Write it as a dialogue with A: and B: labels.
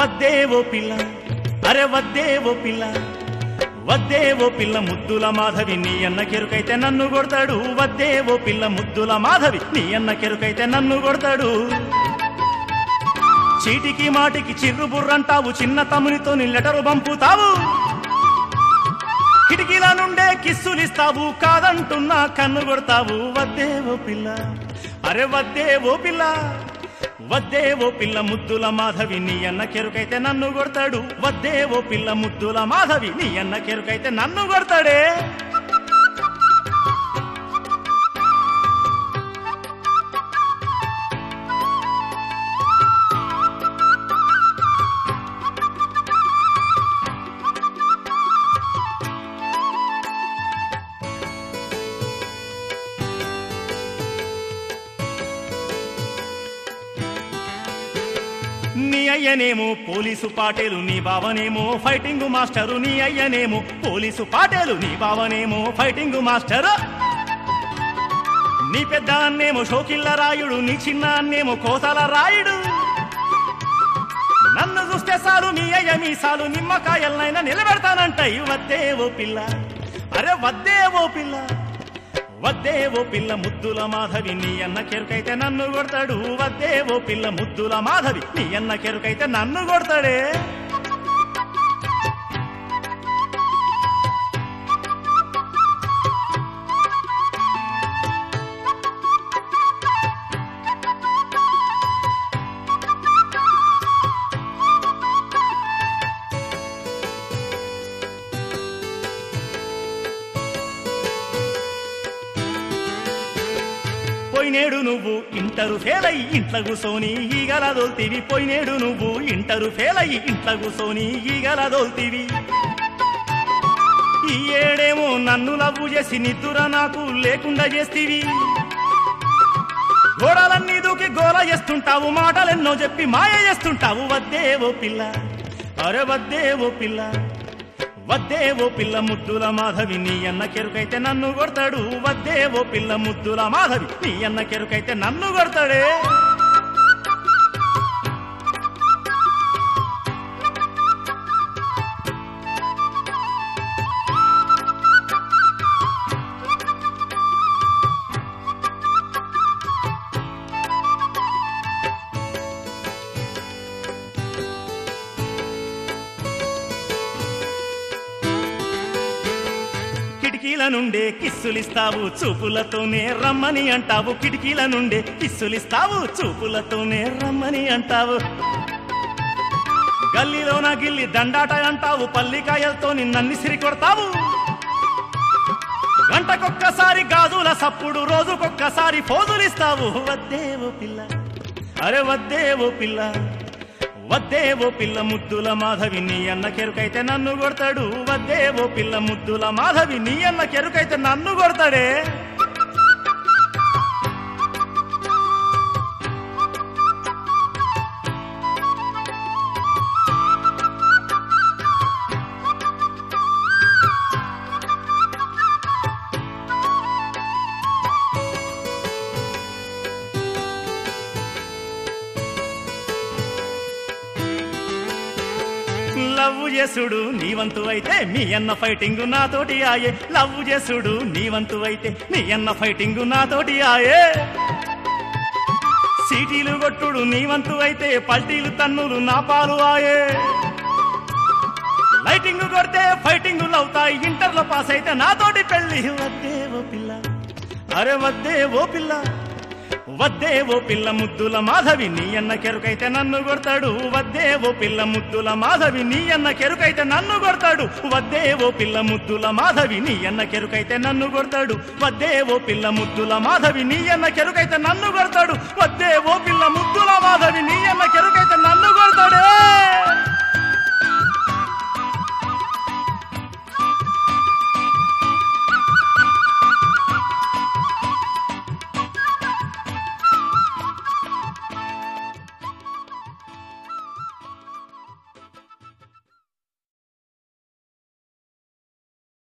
A: వద్దే ఓ పిల్ల అరే వద్దే ఓ పిల్ల వద్దే ఓ పిల్ల ముద్దుల మాధవి నీ అన్న కెరుకైతే నన్ను కొడతాడు వద్దే ఓ పిల్ల ముద్దుల మాధవి నీ అన్న కెరుకైతే నన్ను కొడతాడు చీటికి మాటికి చిర్రు బుర్రంటావు చిన్న తమ్మునితో నీ లెటరు పంపుతావు కిటికీల నుండే కిస్సులిస్తావు కాదంటున్నా కన్ను కొడతావు వద్దే ఓ పిల్ల అరే వద్దే ఓ పిల్ల వద్దే ఓ పిల్ల ముద్దుల మాధవి నీ అన్న కెరుకైతే నన్ను కొడతాడు వద్దే ఓ పిల్ల ముద్దుల మాధవి నీ అన్న కెరుకైతే నన్ను కొడతాడే నీ అయ్యనేమో పోలీసు పాటేలు నీ బావనేమో ఫైటింగ్ మాస్టరు నీ అయ్యనేమో పోలీసు పాటేలు నీ బావనేమో ఫైటింగ్ మాస్టరు నీ పెద్ద అన్నేమో షోకిల్ల రాయుడు నీ చిన్న అన్నేమో కోసల రాయుడు నన్ను చూస్తే సాలు మీ అయ్య మీసాలు నిమ్మకాయలనైనా నిలబెడతానంటాయి వద్దే ఓ పిల్ల అరే వద్దే ఓ పిల్ల వద్దే ఓ పిల్ల ముద్దుల మాధవి నీ అన్న కెరుకైతే నన్ను కొడతాడు వద్దే ఓ పిల్ల ముద్దుల మాధవి నీ అన్న కెరుకైతే నన్ను కొడతాడే పోయినేడు నువ్వు ఇంటరు ఫెయిల్ అయ్యి ఇంట్లో కూసోని ఈగల దోల్తీవి పోయినేడు నువ్వు ఇంటరు ఫెయిల్ అయ్యి ఇంట్లో కూసోని ఈగల దోల్తీవి ఈ ఏడేమో నన్ను లవ్వు చేసి నిద్దుర నాకు లేకుండా చేస్తీవి గోడలన్నీ దూకి గోల చేస్తుంటావు మాటలెన్నో చెప్పి మాయ చేస్తుంటావు వద్దే ఓ పిల్ల అరే వద్దే ఓ పిల్ల వద్దే ఓ పిల్ల ముద్దుల మాధవి నీ అన్న కెరుకైతే నన్ను కొడతాడు వద్దే ఓ పిల్ల ముద్దుల మాధవి నీ అన్న కెరుకైతే నన్ను కొడతాడే కిటికీల నుండే కిస్సులిస్తావు చూపులతోనే రమ్మని అంటావు కిటికీల నుండే కిస్సులిస్తావు చూపులతోనే రమ్మని అంటావు గల్లీలో నా గిల్లి దండాట అంటావు పల్లికాయలతో నన్ను సిరి కొడతావు గంటకొక్కసారి గాజుల సప్పుడు రోజుకొక్కసారి ఫోజులిస్తావు వద్దే ఓ పిల్ల అరే వద్దే ఓ పిల్ల వద్దే ఓ పిల్ల ముద్దుల మాధవి నీ అన్న కెరుకైతే నన్ను కొడతాడు వద్దే ఓ పిల్ల ముద్దుల మాధవి నీ అన్న కెరుకైతే నన్ను కొడతాడే లవ్వు చేసుడు నీ వంతు అయితే మీ అన్న ఫైటింగ్ నాతోటి ఆయే లవ్వు చేసుడు నీ వంతు అయితే మీ అన్న ఫైటింగ్ నాతోటి ఆయే సీటీలు కొట్టుడు నీ వంతు అయితే పల్టీలు తన్నులు నా పాలు ఆయే లైటింగ్ కొడితే ఫైటింగ్ అవుతాయి ఇంటర్లో పాస్ అయితే నాతోటి పెళ్లి వద్దే ఓ పిల్ల అరే వద్దే ఓ పిల్ల వద్దే ఓ పిల్ల ముద్దుల మాధవి నీ అన్న కెరుకైతే నన్ను కొడతాడు వద్దే ఓ పిల్ల ముద్దుల మాధవి నీ అన్న కెరుకైతే నన్ను కొడతాడు వద్దే ఓ పిల్ల ముద్దుల మాధవి నీ అన్న కెరుకైతే నన్ను కొడతాడు వద్దే ఓ పిల్ల ముద్దుల మాధవి నీ అన్న కెరుకైతే నన్ను కొడతాడు